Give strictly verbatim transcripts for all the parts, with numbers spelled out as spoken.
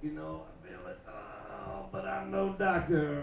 You know, I feel it, oh, but I'm no doctor.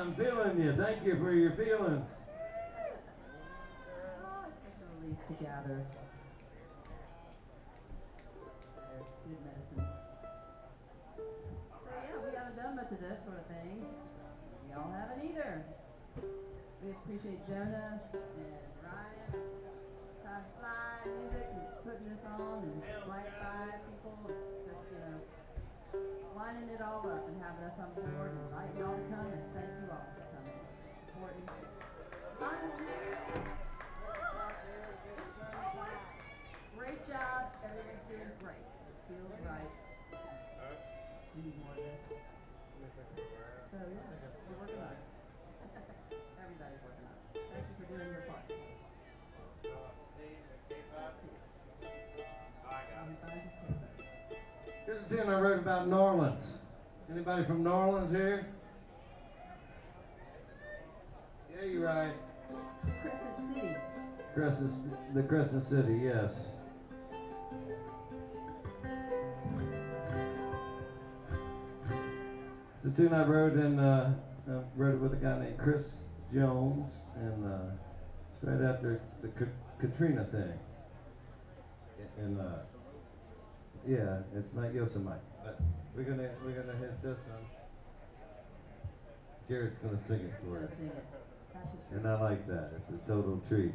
I'm feeling you. Thank you for your feelings. Oh, it's such a relief to gather. Good medicine. So yeah, we haven't done much of this sort of thing. Y'all haven't either. We appreciate Jonah and Ryan, Time Fly Music, and putting this on, and Black Sky people, just, you know, lining it all up and having us on board, and inviting y'all to come, and thank you all for coming, supporting. Great job, everybody's doing great. Feels right. We need more of this. So yeah, we're working on it. Everybody's working on it. Thank you for doing your part. Here's a tune I wrote about New Orleans. Anybody from New Orleans here? Yeah, you're right. Crescent City. Crescent, the Crescent City, yes. It's a tune I wrote, and uh, I wrote it with a guy named Chris Jones, and uh, it's right after the K- Katrina thing. And uh, yeah, it's not Yosemite, but we're gonna we're gonna hit this one. Jared's gonna sing it for us, Go sing it. Pass it. and I like that. It's a total treat.